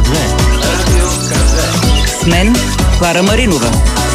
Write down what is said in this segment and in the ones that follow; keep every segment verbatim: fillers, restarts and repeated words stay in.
две. Радио К две. С мен Клара Маринова.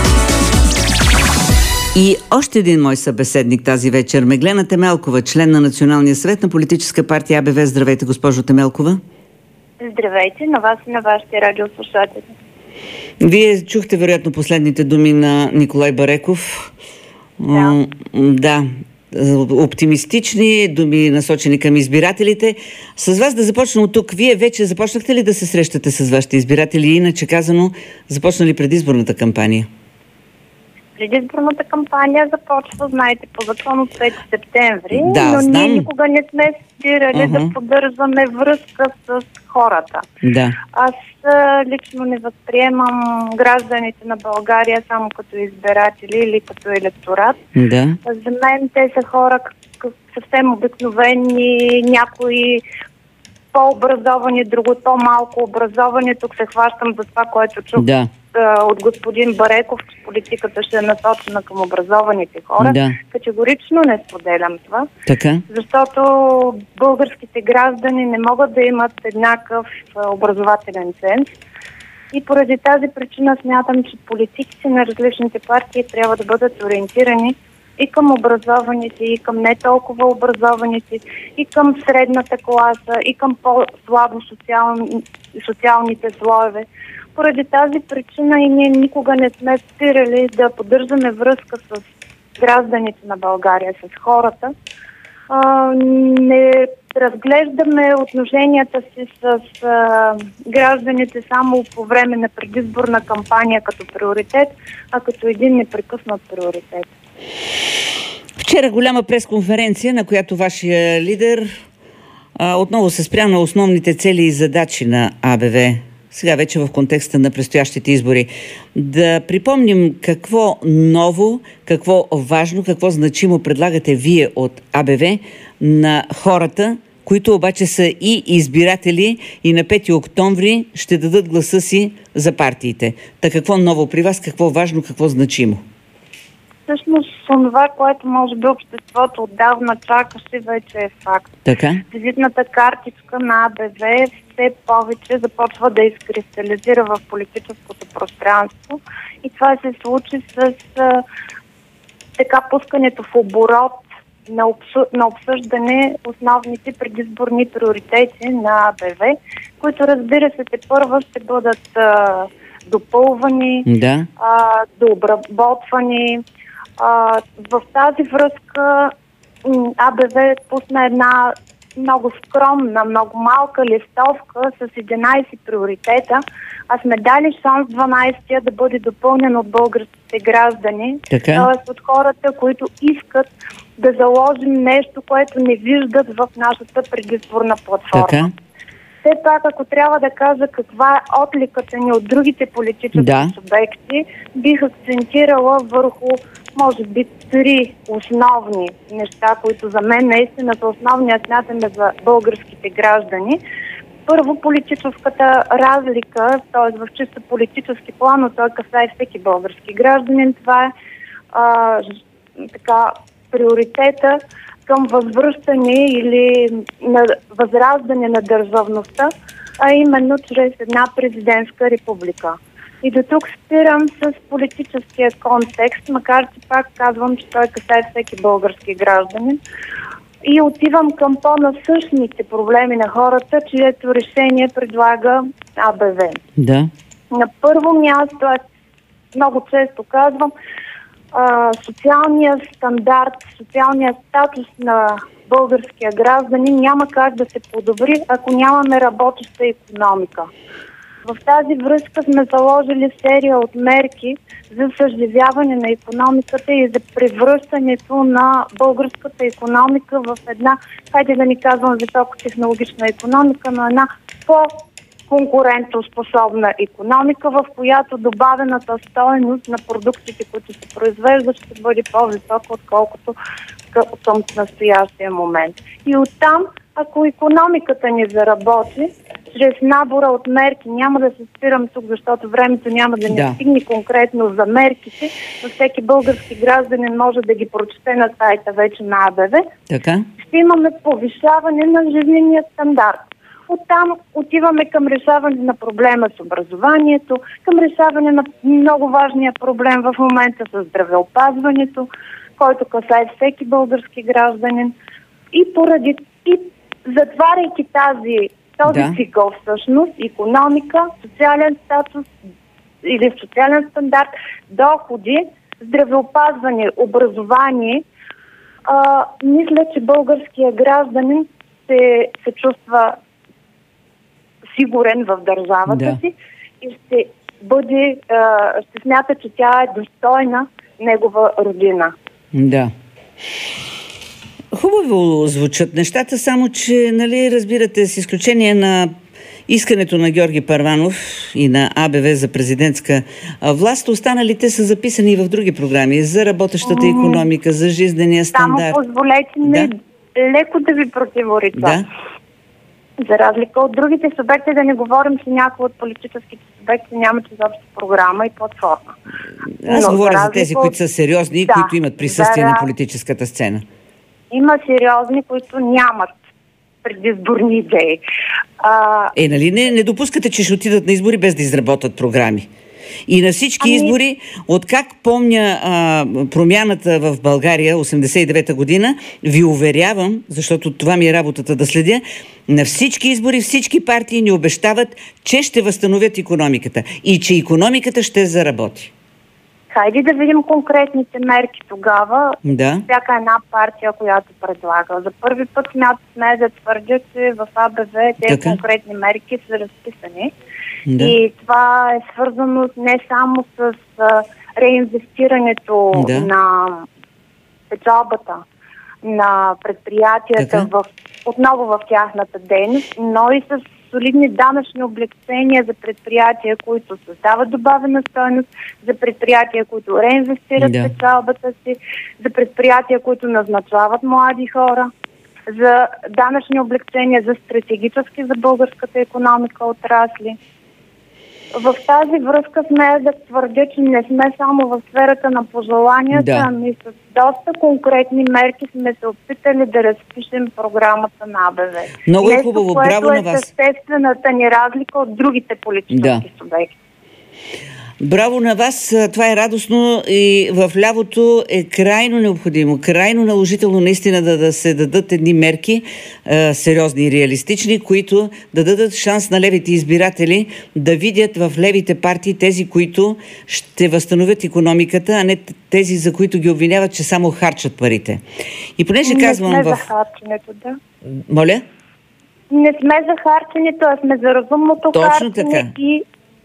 И още един мой събеседник тази вечер, Меглена Темелкова, член на Националния съвет на политическа партия АБВ. Здравейте, госпожо Темелкова. Здравейте на вас и на вашите радиослушатели. Вие чухте вероятно последните думи на Николай Бареков. Да. Да. Оптимистични думи, насочени към избирателите. С вас да започнем от тук. Вие вече започнахте ли да се срещате с вашите избиратели? Иначе казано, започна ли предизборната кампания? Предизборната кампания започва, знаете, по закон от пети септември, да, но знам. ние никога не сме спирали uh-huh. да поддържаме връзка с хората. Да. Аз а, лично не възприемам гражданите на България само като избиратели или като електорат. Да. За мен те са хора съвсем обикновени, някои по-образовани, друго по-малко образовани. Тук се хващам за това, което чух да. от господин Бареков, че политиката ще е насочена към образованите хора. Да. Категорично не споделям това. Така? Защото българските граждани не могат да имат еднакъв образователен ценз. И поради тази причина смятам, че политиците на различните партии трябва да бъдат ориентирани и към образованите, и към не толкова образованите, и към средната класа, и към по-слабо социални, социалните слоеве. Поради тази причина и ние никога не сме спирали да поддържаме връзка с гражданите на България, с хората. А, не разглеждаме отношенията си с а, гражданите само по време на предизборна кампания като приоритет, а като един непрекъснат приоритет. Вчера голяма пресконференция, на която вашия лидер а, отново се спря на основните цели и задачи на АБВ. Сега вече в контекста на предстоящите избори. Да припомним какво ново, какво важно, какво значимо предлагате вие от АБВ на хората, които обаче са и избиратели и на пети октомври ще дадат гласа си за партиите. Та какво ново при вас, какво важно, какво значимо? Всъщност, това, което може би обществото отдавна чакаше, вече е факт. Така? Визитната картичка на АБВ все повече започва да изкристализира в политическото пространство. И това се случи с а, така пускането в оборот на, обсу... на обсъждане основните предизборни приоритети на АБВ, които, разбира се, те първо ще бъдат а, допълвани, да. а, дообработвани. А, в тази връзка АБВ пусна една много скромна, много малка листовка с единайсет приоритета, а сме дали шанс дванайсетия да бъде допълнен от българските граждани, т.е. от хората, които искат да заложим нещо, което не виждат в нашата предизборна платформа. Така. Все пак, ако трябва да кажа каква е отликата ни от другите политически да. субекти, бих акцентирала върху, може би, три основни неща, които за мен наистина са основни, аз смятам за българските граждани. Първо, политическата разлика, т.е. в чисто политически план, но той касае всеки български гражданин, това е а, така, приоритета към възвръщане или на възраждане на държавността, а именно чрез една президентска република. И до тук спирам с политическия контекст, макар че пак казвам, че той касае всеки български гражданин. И отивам към по-насъщните проблеми на хората, чието решение предлага АБВ. Да. На първо място, аз много често казвам, социалният стандарт, социалният статус на българския гражданин няма как да се подобри, ако нямаме работеща икономика. В тази връзка сме заложили серия от мерки за съживяване на икономиката и за превръщането на българската икономика в една, хайде да ни казвам високотехнологична икономика, но една по-конкурентоспособна икономика, в която добавената стойност на продуктите, които се произвеждат, ще бъде по-висока, отколкото към настоящия момент. И оттам, ако икономиката ни заработи, чрез набора от мерки, няма да се спирам тук, защото времето няма да ни да. стигне конкретно за мерките, но всеки български гражданин може да ги прочете на сайта вече на АБВ. Така? Ще имаме повишаване на жизнения стандарт. Оттам отиваме към решаване на проблема с образованието, към решаване на много важния проблем в момента с здравеопазването, който касае всеки български гражданин. И поради и затваряйки тази, този Да. цикъл всъщност, икономика, социален статус или социален стандарт, доходи, здравеопазване, образование, а, мисля, че българският гражданин се, се чувства сигурен в държавата Да. си и ще бъде, а, ще смята, че тя е достойна негова родина. Да. Хубаво звучат нещата, само че, нали, разбирате, с изключение на искането на Георги Първанов и на АБВ за президентска власт, останалите са записани и в други програми за работещата икономика, за жизнения стандарт. Само позволете ми да. леко да ви противореча. Да. За разлика от другите субекти, да не говорим, че някои от политическите субекти нямат изобщо програма и платформа. Аз Но говоря за, за тези, от... които са сериозни и да, които имат присъствие за... на политическата сцена. Има сериозни, които нямат предизборни идеи. А... Е, нали не, не допускате, че ще отидат на избори без да изработят програми? И на всички ами... избори, откак помня а, промяната в България, осемдесет и девета година, ви уверявам, защото това ми е работата да следя, на всички избори всички партии ни обещават, че ще възстановят икономиката и че икономиката ще заработи. Хайде да видим конкретните мерки тогава. Да. Всяка една партия, която предлага. За първи път смея да твърдя, че в АБВ тези така. конкретни мерки са разписани. Да. И това е свързано не само с а, реинвестирането да. на печалбата на предприятията в, отново в тяхната дейност, но и с солидни данъчни облегчения за предприятия, които създават добавена стойност, за предприятия, които реинвестират да. печалбата си, за предприятия, които назначават млади хора, за данъчни облегчения за стратегически за българската икономика отрасли. В тази връзка смея да твърдя, че не сме само в сферата на пожеланията, да. ами с доста конкретни мерки сме се опитали да разпишем програмата на АБВ. Много е Нещо, хубаво, което браво е на вас. съществената ни разлика от другите политически да. субекти. Браво на вас, това е радостно и в лявото е крайно необходимо, крайно наложително наистина да, да се дадат едни мерки, е, сериозни и реалистични, които да дадат шанс на левите избиратели да видят в левите партии тези, които ще възстановят икономиката, а не тези, за които ги обвиняват, че само харчат парите. И понеже не казвам сме в... за харченето, да. Моля? Не сме за харченето, а сме за разумното Точно харчене така. и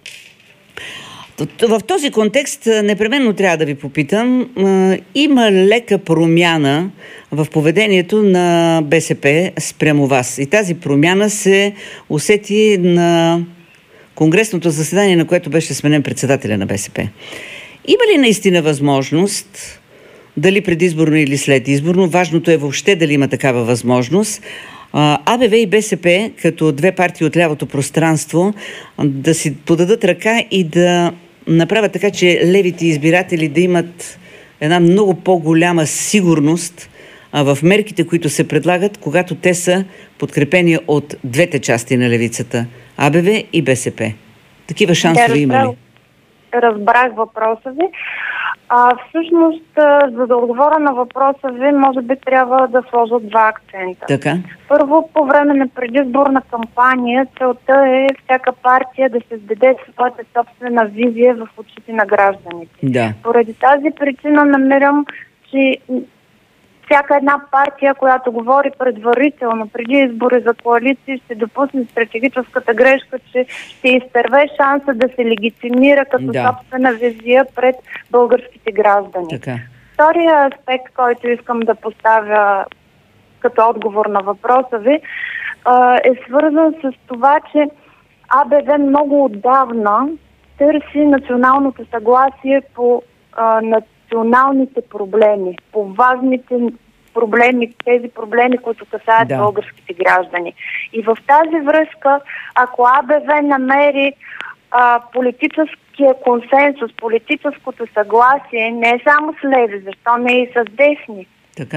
В този контекст непременно трябва да ви попитам, има лека промяна в поведението на БСП спрямо вас. И тази промяна се усети на конгресното заседание, на което беше сменен председателя на БСП. Има ли наистина възможност, дали предизборно или след изборно, важното е въобще дали има такава възможност, АБВ и БСП, като две партии от лявото пространство, да си подадат ръка и да направят така, че левите избиратели да имат една много по-голяма сигурност в мерките, които се предлагат, когато те са подкрепени от двете части на левицата – АБВ и БСП. Такива шансове има ли? Разбрах въпроса ви. А, всъщност, за да отговоря на въпроса ви, може би трябва да сложа два акцента. Така. Първо, по време на предизборна кампания, целта е всяка партия да създаде своята собствена визия в очите на гражданите. Да. Поради тази причина намирам, че всяка една партия, която говори предварително, преди избори за коалиции, ще допусне стратегическата грешка, че ще изтърве шанса да се легитимира като да. собствена визия пред българските граждани. Така. Втория аспект, който искам да поставя като отговор на въпроса ви, е свързан с това, че АБВ много отдавна търси националното съгласие по а, националните проблеми, по важните проблеми, тези проблеми, които касаят да. българските граждани. И в тази връзка, ако АБВ намери а, политическия консенсус, политическото съгласие, не е само с леви, защо не и с десни, така.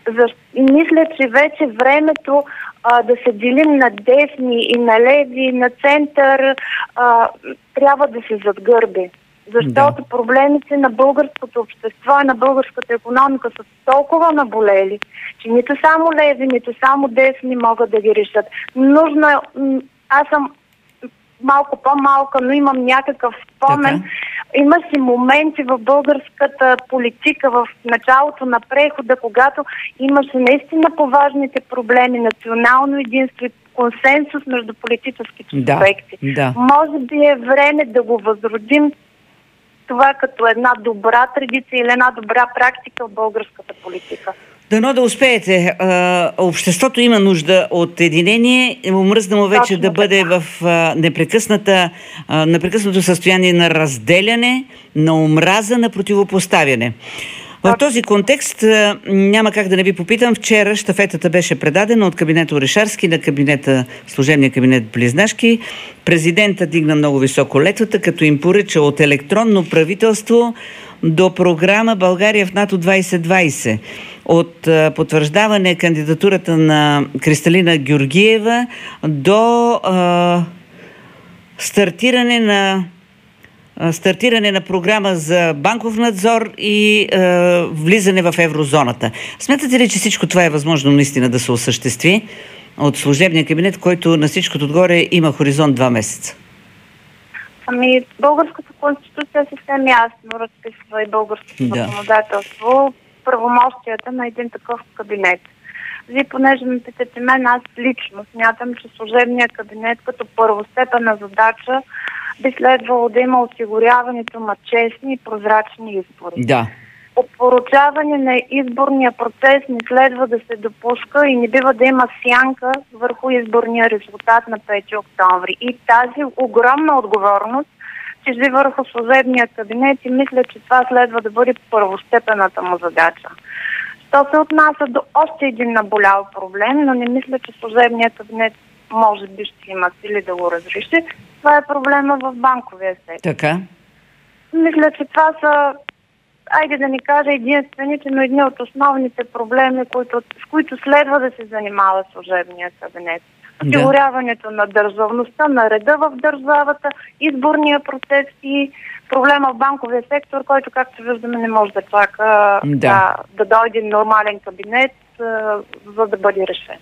Защ... Мисля, че вече времето а, да се делим на десни и на леви, и на център, а, трябва да се задгърби. Защото да. Проблемите на българското общество и на българската икономика са толкова наболели, че нито само леви, нито само десни могат да ги решат. Нужно е... Аз съм малко по-малка, но имам някакъв спомен. Така. Има си моменти в българската политика в началото на прехода, когато имаше наистина по важните проблеми, национално единство и консенсус между политическите да, субекти. Да. Може би е време да го възродим това като една добра традиция или една добра практика в българската политика. Дано да успеете. Обществото има нужда от единение. Омръзна му вече Точно да бъде така. в непрекъсната, непрекъснато състояние на разделяне, на омраза, на противопоставяне. В този контекст няма как да не ви попитам. Вчера щафетата беше предадена от кабинета Орешарски на кабинета, служебния кабинет Близнашки. Президента дигна много високо летвата, като им поръча от електронно правителство до програма България в НАТО двайсет двайсет. От потвърждаване кандидатурата на Кристалина Георгиева до а, стартиране на стартиране на програма за банков надзор и е, влизане в еврозоната. Смятате ли, че всичко това е възможно наистина да се осъществи от служебния кабинет, който на всичкото отгоре има хоризонт два месеца? Ами, българската конституция съвсем ясно разписва и българското да. законодателство правомощията на един такъв кабинет. Вие, понеже ме питате мен, аз лично смятам, че служебният кабинет като първостепенна задача би следвало да има осигуряването на честни и прозрачни избори. Да. Опоручаване на изборния процес не следва да се допуска и не бива да има сянка върху изборния резултат на пети октомври. И тази огромна отговорност тежи върху служебния кабинет и мисля, че това следва да бъде първостепенната му задача. То се отнася до още един наболял проблем, но не мисля, че служебният кабинет може би ще има сили да го разреши. Това е проблема в банковия сектор. Така. Мисля, че това са, айде да ни кажа единствените, но едни от основните проблеми, които, с които следва да се занимава служебния кабинет. Осигуряването да. на държавността, на реда в държавата, изборния процес и проблема в банковия сектор, който, както виждаме, не може да чака да, да, да дойде нормален кабинет, за да бъде решен.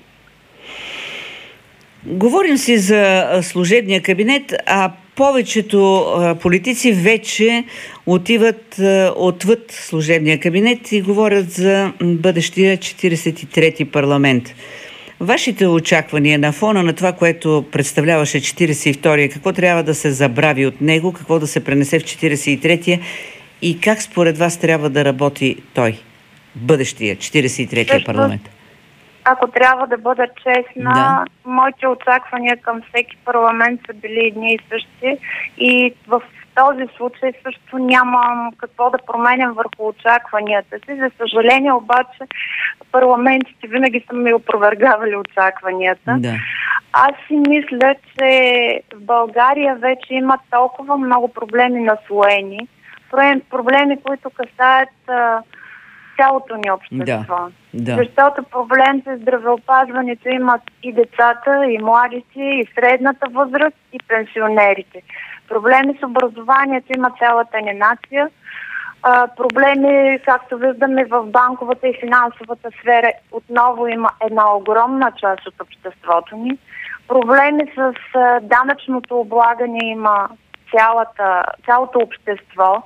Говорим си за служебния кабинет, а повечето политици вече отиват отвъд служебния кабинет и говорят за бъдещия четиридесет и трети парламент. Вашите очаквания на фона на това, което представляваше четиридесет и втория, какво трябва да се забрави от него, какво да се пренесе в четиридесет и третия и как според вас трябва да работи той, бъдещия четиридесет и третия парламент? Ако трябва да бъда честна, да. моите очаквания към всеки парламент са били едни и същи и в този случай също нямам какво да променям върху очакванията си. За съжаление обаче парламентите винаги са ми опровергавали очакванията. Да. Аз си мисля, че в България вече има толкова много проблеми наслоени. Проблеми, които касаят цялото ни общество. Да, да. Защото проблем с здравеопазването имат и децата, и младите, и средната възраст, и пенсионерите. Проблеми с образованието има цялата ни нация. А, проблеми, както виждаме в банковата и финансовата сфера, отново има една огромна част от обществото ни. Проблеми с а, данъчното облагане има цялата, цялото общество.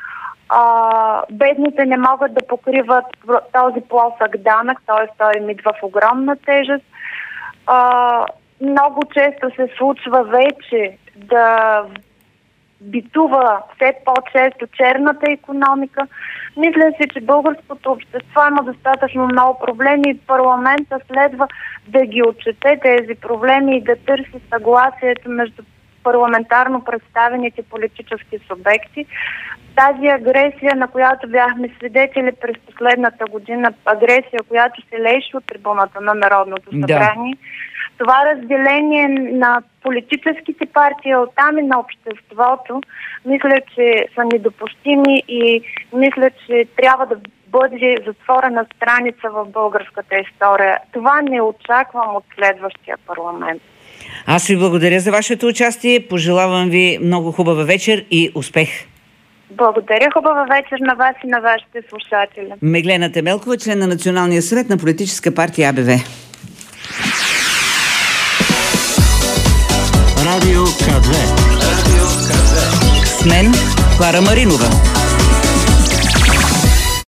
Uh, бедните не могат да покриват този плосък данък, т.е. той им идва в огромна тежест. Uh, много често се случва вече да битува все по-често черната икономика. Мисля си, че българското общество има достатъчно много проблеми и парламента следва да ги отчете тези проблеми и да търси съгласието между парламентарно представените политически субекти. Тази агресия, на която бяхме свидетели през последната година, агресия, която се лееше от трибуната на Народното събрание, да. Това разделение на политическите партии, оттам и на обществото, мисля, че са недопустими и мисля, че трябва да бъде затворена страница в българската история. Това не очаквам от следващия парламент. Аз ви благодаря за вашето участие. Пожелавам ви много хубава вечер и успех. Благодаря, хубава вечер на вас и на вашите слушатели. Меглена Темелкова, член на Националния съвет на политическа партия АБВ. Радио К две. С мен Клара Маринова.